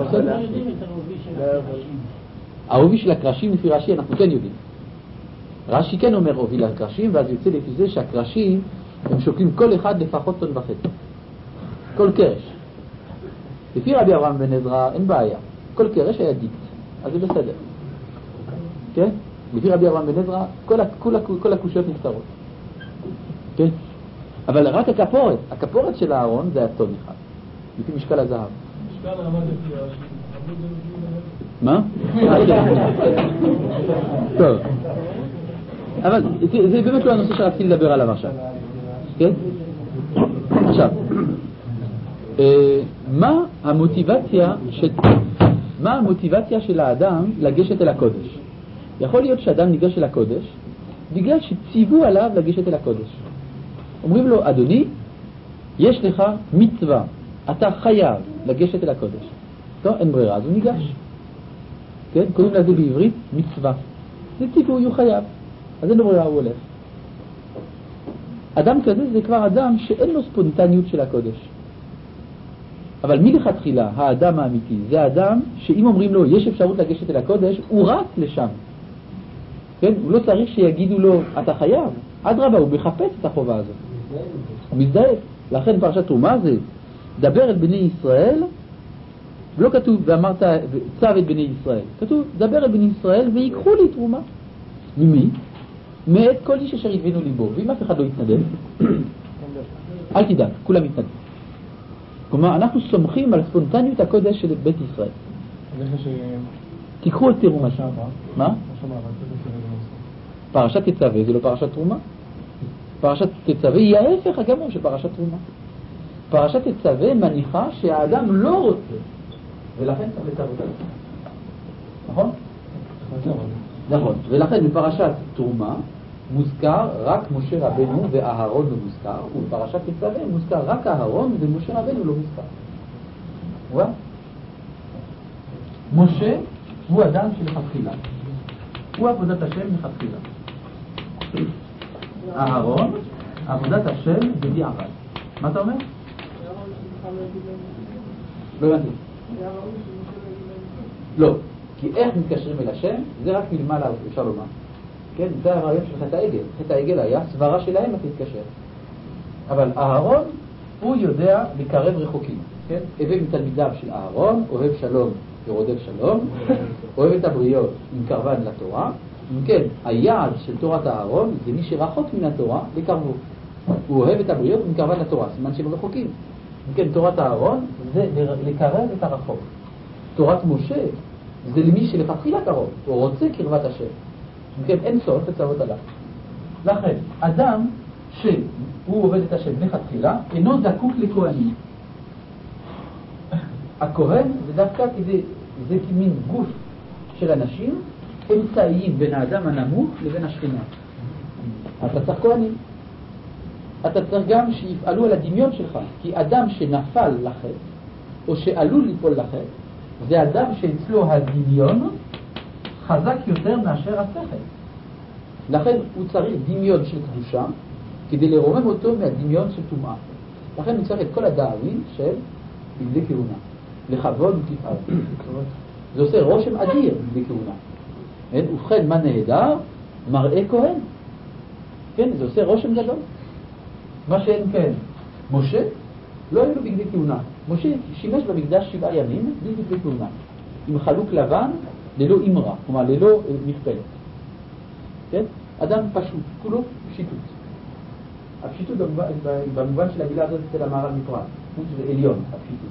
העובי של הקרשים לפי רש"י אנחנו כן יודעים. רש"י כן אומר עובי לקרשים, ואז יוצא לפי זה שהקרשים הם שוקלים כל אחד לפחות 1.5 טון. כל קרש. לפי רבי אברהם בן עזרא אין בעיה. כל קרש היה דיקט, אז זה בסדר. כן? לפי רבי אברהם בן עזרא כל הקושיות נפתרות. כן? אבל רק הכפורת של הארון זה היה טון אחד, לפי משקל הזהב. משקל רמת לפי רש"י. מה? טוב. אבל זה באמת לא הנושא שרציתי לדבר עליו עכשיו. כן? עכשיו, מה המוטיבציה של האדם לגשת אל הקודש? יכול להיות שאדם ניגש אל הקודש בגלל שציוו עליו לגשת אל הקודש. אומרים לו, אדוני, יש לך מצווה, אתה חייב לגשת אל הקודש. לא, אין ברירה, אז הוא ניגש. כן? קוראים לזה בעברית מצווה. זה ציווי, הוא חייב. אז אין לו ברירה, הוא הולך. אדם כזה זה כבר אדם שאין לו ספונטניות של הקודש. אבל מלכתחילה, האדם האמיתי, זה האדם שאם אומרים לו, יש אפשרות לגשת אל הקודש, הוא רץ לשם. כן? הוא לא צריך שיגידו לו, אתה חייב. אדרבה, הוא מחפש את החובה הזאת. הוא מזדהה. לכן פרשת תרומה זה, דבר אל בני ישראל, ולא כתוב, ואמרת, צו את בני ישראל. כתוב, דבר אל בני ישראל ויקחו לי תרומה. ממי? מאת כל איש אשר ידבנו ליבו. ואם אף אחד לא יתנדב, אל תדאג, כולם יתנדב. כלומר, אנחנו סומכים על ספונטניות הקודש של בית ישראל. תיקחו את תרומה. מה? פרשת תצווה זה לא פרשת תרומה. פרשת תצווה היא ההפך הגמור של פרשת תרומה. פרשת תצווה מניחה שהאדם לא רוצה, ולכן צריך לצוות עליו. נכון? נכון. ולכן בפרשת תרומה מוזכר רק משה רבנו ואהרון לא מוזכר, ובפרשת תצווה מוזכר רק אהרון ומשה רבנו לא מוזכר. רואה? משה הוא אדם שלכתחילה. הוא עבודת השם לכתחילה. אהרון, עבודת השם בדיעבד. מה אתה אומר? לא הבנתי. לא, כי איך מתקשרים אל השם, זה רק מלמעלה, אפשר לומר. כן, זה הרעיון של חטא העגל. חטא העגל היה סברה שלהם איך להתקשר. אבל אהרון, הוא יודע לקרב רחוקים. כן? הווה מתלמידיו של אהרון, אוהב שלום ורודף שלום, אוהב את הבריות עם קרבן לתורה. אם כן, היעד של תורת אהרון זה מי שרחוק מן התורה לקרבו. הוא אוהב את הבריות עם קרבן לתורה, סימן שהם רחוקים. אם כן, תורת אהרון זה לקרב את הרחוק. תורת משה זה למי שלכתחילה קרוב, הוא רוצה קרבת השם. אם כן, אין צורך לצוות עליו. לכן, אדם שהוא עובד את השם לכתחילה, אינו זקוק לכהנים. הכהן זה דווקא כדי, זה כמין גוף של אנשים אמצעיים בין האדם הנמוך לבין השכינה. אתה צריך כהנים. אתה צריך גם שיפעלו על הדמיון שלך, כי אדם שנפל לחטא, או שעלול ליפול לחטא, זה אדם שאצלו הדמיון חזק יותר מאשר השכל. לכן הוא צריך דמיון של קדושה, כדי לרומם אותו מהדמיון של טומאה. לכן הוא צריך את כל הדאווין של בגדי כהונה, לכבוד ותפארת. זה עושה רושם אדיר בגדי כהונה. ובכן, מה נהדר? מראה כהן. כן, זה עושה רושם גדול. מה שאין כן, משה לא היו לו בגדי כהונה. משה שימש במקדש 7 ימים בלי בגדי כהונה, עם חלוק לבן ללא אמרה, כלומר ללא מכפלת. כן? אדם פשוט, כולו פשיטות. הפשיטות במובן של המילה הזאת אצל המהר"ל מפראג, זה עליון, הפשיטות.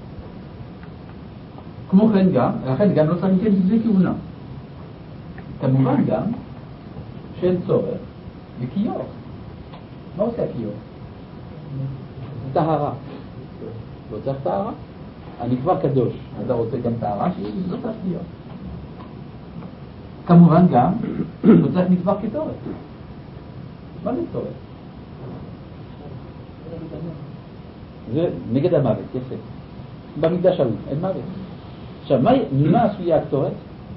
כמו כן גם, לכן גם לא צריך כן בגדי כהונה. כמובן גם שאין צורך בכיור. מה עושה הכיור? טהרה. לא צריך טהרה? אני כבר קדוש, אתה רוצה גם טהרה? לא צריך כיור. כמובן גם, לא צריך מצווה כתורת. מה זה כתורת? זה נגד המוות, יפה. במקדש ההוא, אין מוות. עכשיו, ממה עשויה הכתורת?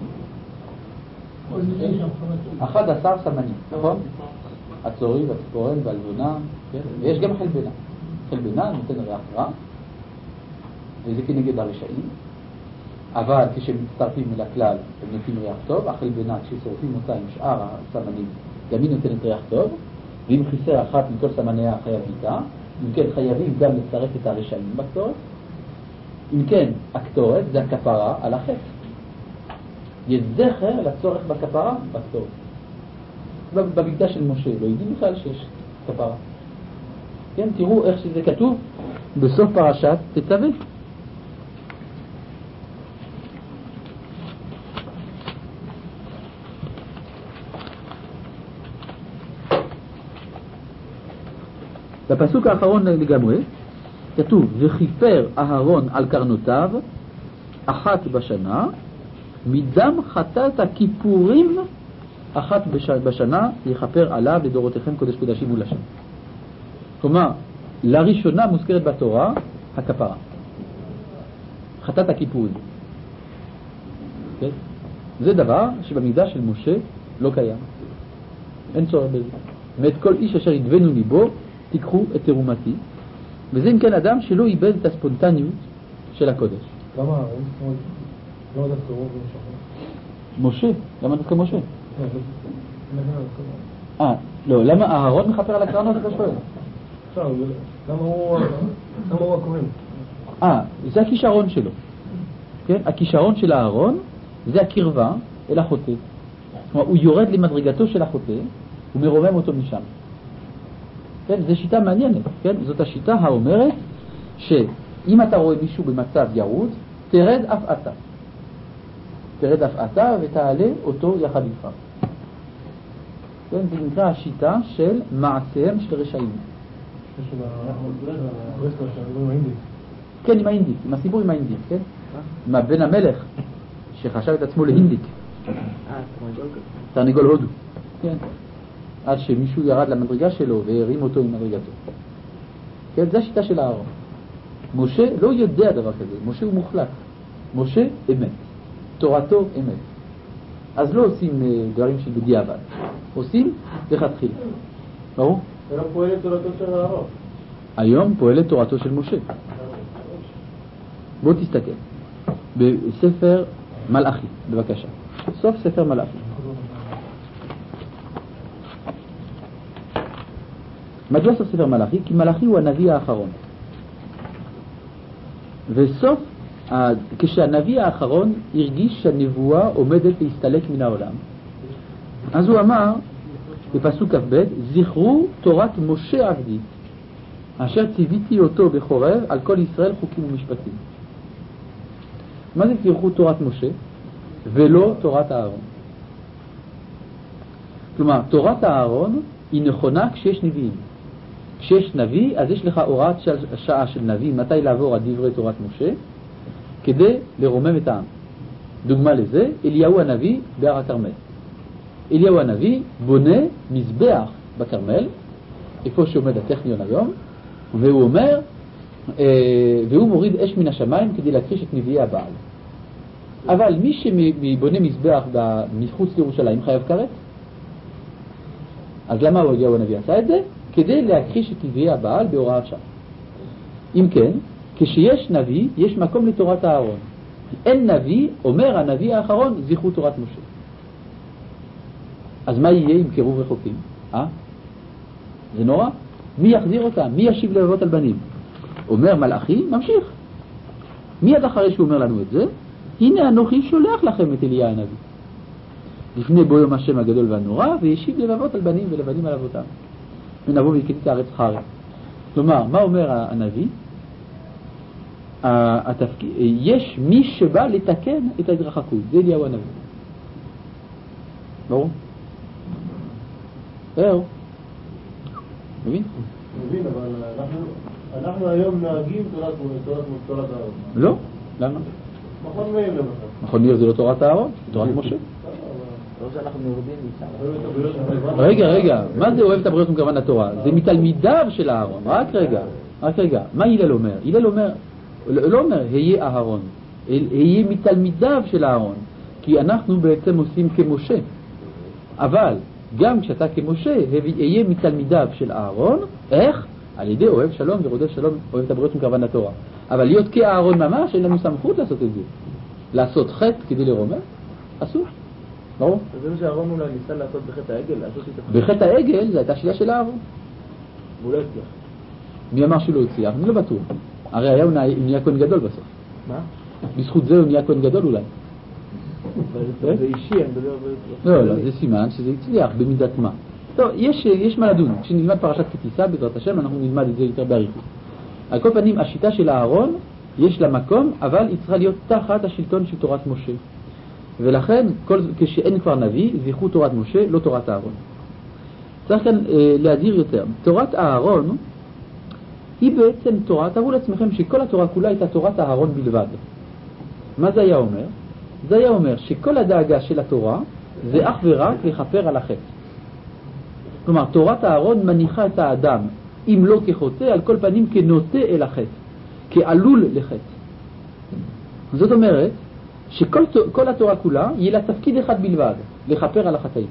11 סמנים, נכון? הצורי והציפורן והלבונה, ויש גם חלבנה. חלבנה נותן ריח רע, וזה כנגד הרשעים, אבל כשמצטרפים אל הכלל הם נותנים ריח טוב. החלבנה כששורפים אותה עם שאר הסמנים גם היא נותנת ריח טוב, ואם חיסר אחת מכל סמניה חייב איתה. אם כן, חייבים גם לצרף את הרשעים בקטורת. אם כן, הקטורת זה הכפרה על החטא. יש זכר לצורך בכפרה בקטורת. במקדש של משה לא יודעים בכלל שיש כפרה. כן, תראו איך שזה כתוב בסוף פרשת תצווה. בפסוק האחרון לגמרי כתוב וכיפר אהרון על קרנותיו אחת בשנה מדם חטאת הכיפורים אחת בשנה יכפר עליו לדורותיכם קודש קודשים ולשם. כלומר, לראשונה מוזכרת בתורה הכפרה, חטאת הכיפורים. כן? זה דבר שבמקדש של משה לא קיים, אין צורך בזה. ואת כל איש אשר ידבנו ליבו תיקחו את תרומתי. וזה אם כן אדם שלא איבד את הספונטניות של הקודש. למה דווקא רוב לא משה? למה דווקא משה? לא, למה אהרון מכפר על הקרנות? אתה שואל. למה הוא הכהן? זה הכישרון שלו. כן? הכישרון של אהרון זה הקרבה אל החוטא. כלומר, הוא יורד למדרגתו של החוטא, ומרומם אותו משם. כן? זו שיטה מעניינת, כן? זאת השיטה האומרת שאם אתה רואה מישהו במצב ירוד, תרד אף אתה. תרד אף אתה ותעלה אותו יחד איתך. כן? זה נקרא השיטה של מעשיהם של רשעים. כן, עם האינדיק, עם הסיפור עם האינדיק, כן? עם הבן המלך שחשב את עצמו להינדיק. תרנגול הודו. כן. עד שמישהו ירד למדרגה שלו והרים אותו עם מדרגתו. כן, זו השיטה של אהרון. משה לא יודע דבר כזה, משה הוא מוחלט. משה אמת. תורתו אמת. אז לא עושים דברים של בדיעבד. עושים לכתחילה. ברור? היום פועלת תורתו של אהרון. היום פועלת תורתו של משה. בוא תסתכל. בספר מלאכי, בבקשה. סוף ספר מלאכי. מדוע סוף ספר מלאכי? כי מלאכי הוא הנביא האחרון. וסוף, כשהנביא האחרון הרגיש שהנבואה עומדת להסתלק מן העולם, אז הוא אמר בפסוק כ"ב, זכרו תורת משה עבדי, אשר ציוויתי אותו בחורב על כל ישראל חוקים ומשפטים. מה זה זכרו תורת משה ולא תורת אהרון? כלומר, תורת אהרון היא נכונה כשיש נביאים. כשיש נביא, אז יש לך הוראת שעה של נביא, מתי לעבור על דברי תורת משה, כדי לרומם את העם. דוגמה לזה, אליהו הנביא בהר הכרמל. אליהו הנביא בונה מזבח בכרמל, איפה שעומד הטכניון היום, והוא אומר, והוא מוריד אש מן השמיים כדי להכחיש את נביאי הבעל. אבל מי שבונה מזבח מחוץ לירושלים חייב כרת. אז למה אליהו הנביא עשה את זה? כדי להכחיש את נביאי הבעל בהוראת שעה. אם כן, כשיש נביא, יש מקום לתורת אהרון. אין נביא, אומר הנביא האחרון, זכרו תורת משה. אז מה יהיה עם קירוב רחוקים? זה נורא. מי יחזיר אותם? מי ישיב לבבות על בנים? אומר מלאכי, ממשיך. מיד אחרי שהוא אומר לנו את זה, הנה אנוכי שולח לכם את אליה הנביא. לפני בו יום השם הגדול והנורא, וישיב לבבות על בנים ולבנים על אבותם. ונבוא ויקטי את הארץ חרב. כלומר, מה אומר הנביא? יש מי שבא לתקן את ההתרחקות. זה אליהו הנביא. ברור? זהו. מבין? מבין, אבל אנחנו היום נוהגים תורת אהרון. לא. למה? מכון מאיר למשל. מכון מאיר זה לא תורת אהרון, זה תורת משה. לא שאנחנו יורדים מצד. רגע, מה זה אוהב את הבריות מכוון לתורה? זה מתלמידיו של אהרון. רק רגע. מה הלל אומר? הלל אומר, לא אומר, היה אהרון. היה מתלמידיו של אהרון. כי אנחנו בעצם עושים כמשה. אבל גם כשאתה כמשה, היה מתלמידיו של אהרון, איך? על ידי אוהב שלום ורודף שלום, אוהב את הבריות מכוון לתורה. אבל להיות כאהרון ממש, אין לנו סמכות לעשות את זה. לעשות חטא כדי לרומם, אסור. ברור? זה מה שאהרון אולי ניסה לעשות בחטא העגל, לעשות את זה. בחטא העגל זה הייתה שאלה של אהרון. והוא לא הצליח. מי אמר שלא הצליח? אני לא בטוח. הרי היה הוא נהיה כהן גדול בסוף. מה? בזכות זה הוא נהיה כהן גדול אולי. זה אישי, אני מדבר... לא, זה סימן שזה הצליח במידת מה. טוב, יש מה לדון. כשנלמד פרשת כי תישא בעזרת השם, אנחנו נלמד את זה יותר באריכות. על כל פנים, השיטה של אהרון, יש לה מקום, אבל היא צריכה להיות תחת השלטון של תורת משה. ולכן, כשאין כבר נביא, זכרו תורת משה, לא תורת אהרון. צריך כאן להזהיר יותר. תורת אהרון היא בעצם תורה, תראו לעצמכם שכל התורה כולה הייתה תורת אהרון בלבד. מה זה היה אומר? זה היה אומר שכל הדאגה של התורה זה אך ורק לכפר על החטא. כלומר, תורת אהרון מניחה את האדם, אם לא כחוטא, על כל פנים כנוטה אל החטא, כעלול לחטא. זאת אומרת, שכל התורה כולה יהיה לה תפקיד אחד בלבד, לכפר על החטאים.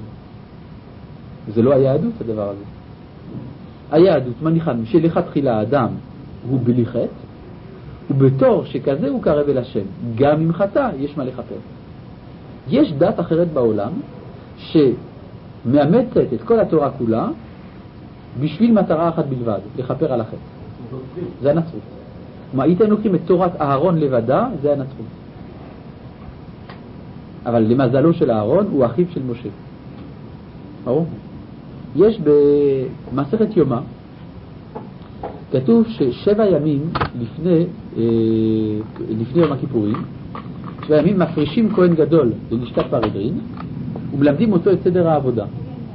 זה לא היהדות הדבר הזה. היהדות מניחה שלכתחילה האדם הוא בלי חטא, ובתור שכזה הוא קרב אל השם. גם אם חטא יש מה לכפר. יש דת אחרת בעולם שמאמצת את כל התורה כולה בשביל מטרה אחת בלבד, לכפר על החטא. זה הנצרות. מה הייתם לוקחים את תורת אהרון לבדה, זה הנצרות. אבל למזלו של אהרון הוא אחיו של משה. ברור. יש במסכת יומא, כתוב ש7 ימים לפני יום הכיפורים, 7 ימים מפרישים כהן גדול ללשכת פרדרין, ומלמדים אותו את סדר העבודה.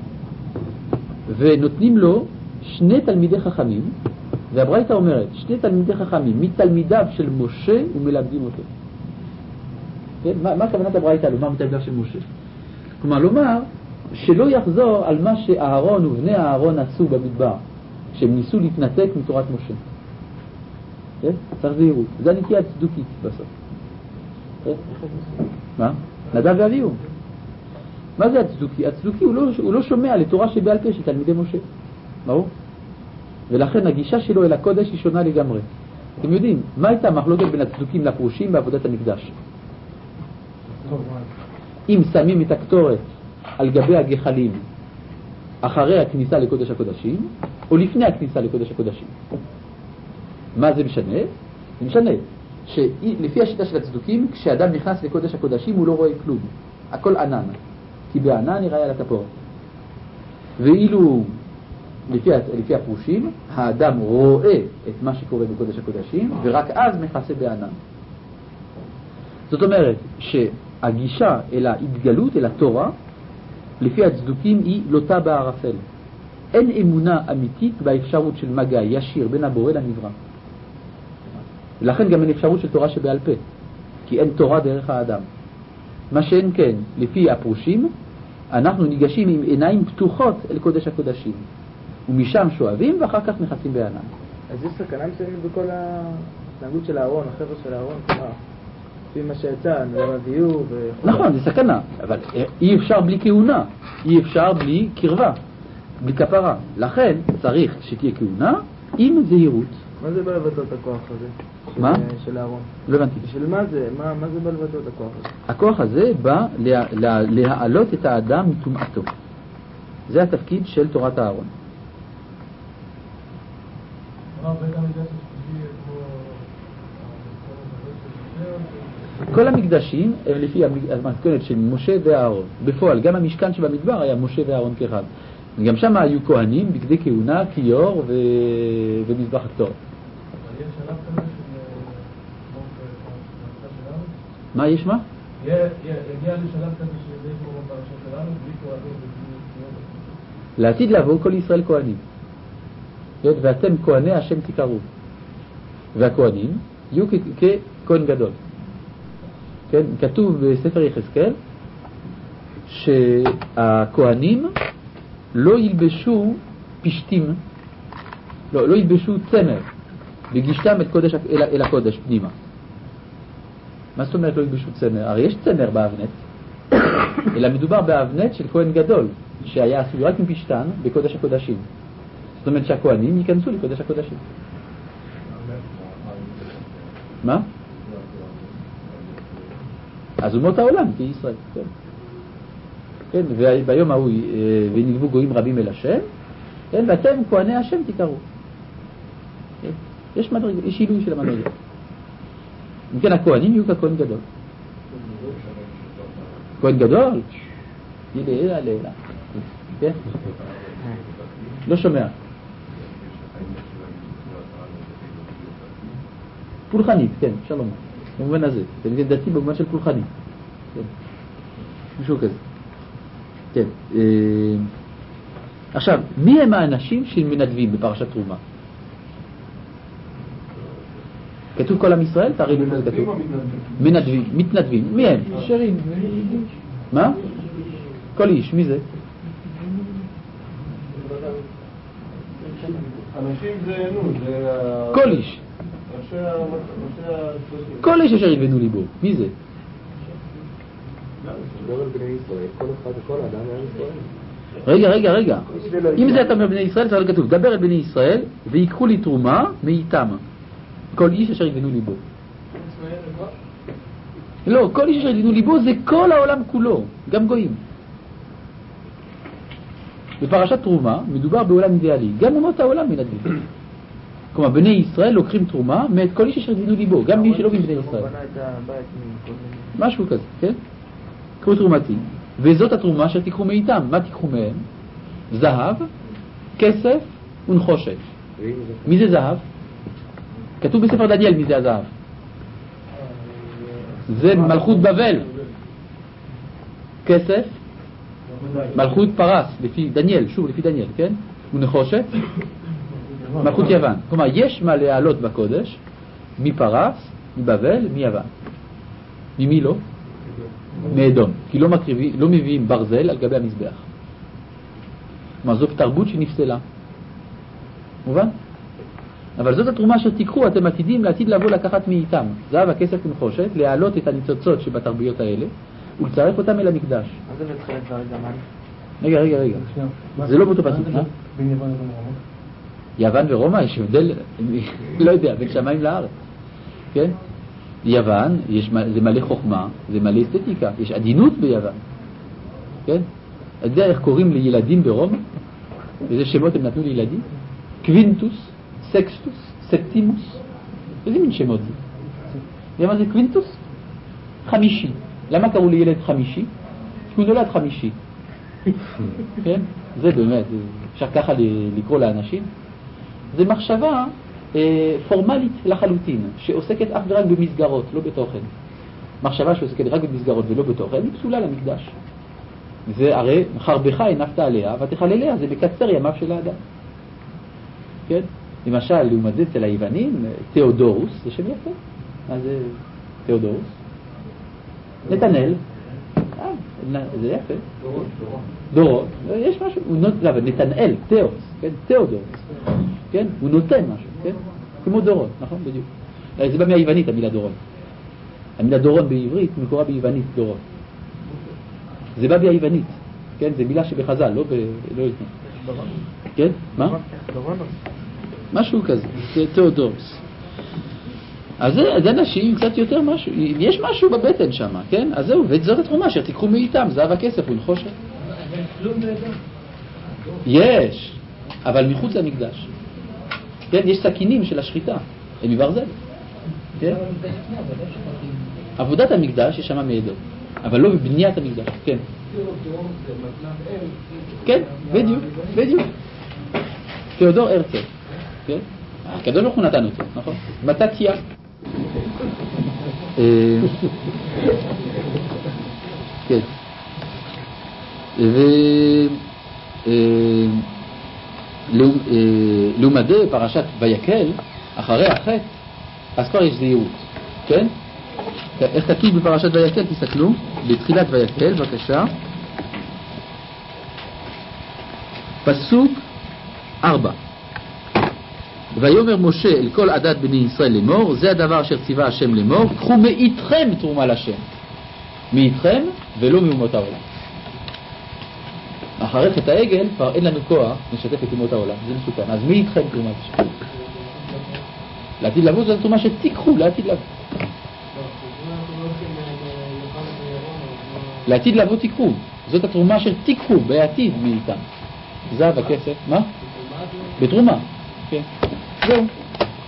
ונותנים לו 2 תלמידי חכמים, והברייתא אומרת, 2 תלמידי חכמים מתלמידיו של משה ומלמדים אותו. כן? מה כוונת הברייתא לומר מתלמידיו של משה? כלומר, לומר שלא יחזור על מה שאהרון ובני אהרון עשו במדבר, שהם ניסו להתנתק מתורת משה. כן? צריך זהירות. זה הנטייה הצדוקית בסוף. כן? מה? נדב ואביהו. מה זה הצדוקי? הצדוקי הוא לא שומע לתורה שבעל פה של תלמידי משה. ברור? ולכן הגישה שלו אל הקודש היא שונה לגמרי. אתם יודעים, מה הייתה המחלוקת בין הצדוקים לפרושים בעבודת המקדש? אם שמים את הקטורת על גבי הגחלים אחרי הכניסה לקודש הקודשים, או לפני הכניסה לקודש הקודשים. מה זה משנה? זה משנה שלפי השיטה של הצדוקים, כשאדם נכנס לקודש הקודשים הוא לא רואה כלום. הכל ענן. כי בענן יראה על הכפורת. ואילו לפי הפרושים, האדם רואה את מה שקורה בקודש הקודשים, ורק אז מכסה בענן. זאת אומרת שהגישה אל ההתגלות, אל התורה, לפי הצדוקים היא לוטה בערפל. אין אמונה אמיתית באפשרות של מגע ישיר בין הבורא לנברא. ולכן גם אין אפשרות של תורה שבעל פה, כי אין תורה דרך האדם. מה שאין כן, לפי הפרושים, אנחנו ניגשים עם עיניים פתוחות אל קודש הקודשים, ומשם שואבים ואחר כך מכסים בענן. אז יש סכנה מסוימת בכל ההתנהגות של אהרון, החבר'ה של אהרון, כלומר, לפי מה שיצא, נלם הביאו וכו'. נכון, זה סכנה, אבל אי אפשר בלי כהונה, אי אפשר בלי קרבה, בלי כפרה. לכן צריך שתהיה כהונה עם זהירות. מה זה בא לבטא את הכוח הזה? מה? של אהרון. לא הבנתי. של מה זה? מה זה בא לבטא את הכוח הזה? הכוח הזה בא להעלות את האדם מטומאתו. זה התפקיד של תורת הארון. כל המקדשים הם לפי המתכונת של משה ואהרון. בפועל, גם המשכן שבמדבר היה משה ואהרון כאחד. גם שם היו כהנים, בגדי כהונה, כיור ומזבח הקטורת. מה יש מה? יגיע לשלב כזה שזה כמו בפרשה שלנו, בלי כהנים ובלי... לעתיד לבוא כל ישראל כהנים. ואתם כהני השם תקראו. והכהנים יהיו ככהן גדול. כן? כתוב בספר יחזקאל שהכהנים לא ילבשו פשטים, לא ילבשו צמר בגישתם אל הקודש פנימה. מה זאת אומרת לא ילבשו צמר? הרי יש צמר באבנת, אלא מדובר באבנת של כהן גדול שהיה עשוי רק מפשטן בקודש הקודשים. זאת אומרת שהכהנים ייכנסו לקודש הקודשים. מה? אז אומות העולם כישראל, כן. כן, וביום ההוא ונגבו גויים רבים אל השם, כן, ואתם כהני השם תקראו. כן. יש שילוי של המדרגה. אם כן, הכהנים יהיו ככהן גדול. כהן גדול? לעילה. כן? לא שומע. פולחנית, כן, שלום. במובן הזה. זה נגיד דתי במובן של פולחנית. כן. משהו כזה. כן. עכשיו, מי הם האנשים שמנדבים בפרשת תרומה? כתוב כל עם ישראל? תראי לי מה זה כתוב. מנדבים, מתנדבים. מי הם? שרים. מה? כל איש, מי זה? אנשים זה זה... כל איש. כל איש אשר יבנו ליבו. מי זה? רגע. אם זה אתה אומר בני ישראל, צריך לכתוב, דבר אל בני ישראל ויקחו לי תרומה מאיתם. כל איש אשר יבנו ליבו. לא, כל איש אשר יבנו ליבו זה כל העולם כולו, גם גויים. בפרשת תרומה מדובר בעולם אידיאלי, גם אומות העולם מנדבים. כלומר, בני ישראל לוקחים תרומה מאת כל איש אשר יבנו ליבו, גם מי שלא מבני ישראל. משהו כזה, כן? קחו תרומתי, וזאת התרומה אשר תיקחו מאיתם. מה תיקחו מהם? זהב, כסף ונחושת. מי זה זהב? כתוב בספר דניאל מי זה הזהב. זה מלכות בבל. כסף, מלכות פרס, לפי דניאל, שוב לפי דניאל, כן? ונחושת, מלכות יוון. כלומר, יש מה להעלות בקודש, מפרס, מבבל, מיוון. ממי לא? מאדום. כי לא מביאים ברזל על גבי המזבח. כלומר, זו תרבות שנפסלה. מובן? אבל זאת התרומה שתיקחו, אתם עתידים לעתיד לבוא לקחת מאיתם. זהב, הכסף ונחושת, להעלות את הניצוצות שבתרבויות האלה, ולצרף אותם אל המקדש. מה זה בתחילת דבר גמל? רגע. זה לא באותו פסוק, מה? בין יוון לבין רומא? יוון ורומא יש הבדל, לא יודע, בין שמיים לארץ. כן? יוון, זה מלא חוכמה, זה מלא אסתטיקה, יש עדינות ביוון. כן? אתה יודע איך קוראים לילדים ברומא? איזה שמות הם נתנו לילדים? קווינטוס, סקסטוס, ספטימוס. איזה מין שמות זה? יודע מה זה קווינטוס? חמישי. למה קראו לילד חמישי? כי הוא נולד חמישי. כן? זה באמת, אפשר ככה לקרוא לאנשים. זה מחשבה פורמלית לחלוטין, שעוסקת אך ורק במסגרות, לא בתוכן. מחשבה שעוסקת רק במסגרות ולא בתוכן, היא פסולה למקדש. זה הרי חרבך הנפת עליה ותחלליה, זה מקצר ימיו של האדם. כן? למשל, לעומת זה אצל היוונים, תיאודורוס, זה שם יפה. מה זה תיאודורוס? נתנאל. זה יפה. דורות. יש משהו. נתנאל, תיאוס, כן? תיאודורוס. כן? הוא נותן משהו, כן? כמו דורון, נכון? בדיוק. זה בא מהיוונית, המילה דורון. המילה דורון בעברית מקורה ביוונית, דורון. זה בא מהיוונית, כן? זה מילה שבחז"ל, לא יתנו. כן? מה? משהו כזה, תיאודורוס. אז זה אנשים קצת יותר משהו, יש משהו בבטן שם, כן? אז זהו, וזאת התרומה שתיקחו מאיתם, זהב הכסף ונחושת. יש, אבל מחוץ למקדש. כן, יש סכינים של השחיטה, הם מברזל. כן? עבודת המקדש יש שם מאדום, אבל לא בבניית המקדש. כן. כן, בדיוק. תיאודור הרצל. כן? הקדוש ברוך הוא נתן אותו, נכון? מתתיה. כן. לעומת פרשת ויקל, אחרי החטא, אז כבר יש זהירות, כן? איך כתוב בפרשת ויקל? תסתכלו, בתחילת ויקל, בבקשה. פסוק 4. ויאמר משה אל כל עדת בני ישראל לאמור, זה הדבר אשר ציווה השם לאמור, קחו מאיתכם תרומה לשם. מאיתכם ולא מאומות העולם. אחרי חטא העגל כבר אין לנו כוח לשתף את אומות העולם, זה מסוכן. אז מאיתכם תרומה לשם. לעתיד לבוא זאת תרומה שתיקחו, לעתיד לבוא. לעתיד לבוא תיקחו. זאת התרומה של תיקחו בעתיד מאיתם. זהב הכסף, מה? בתרומה. כן. זהו.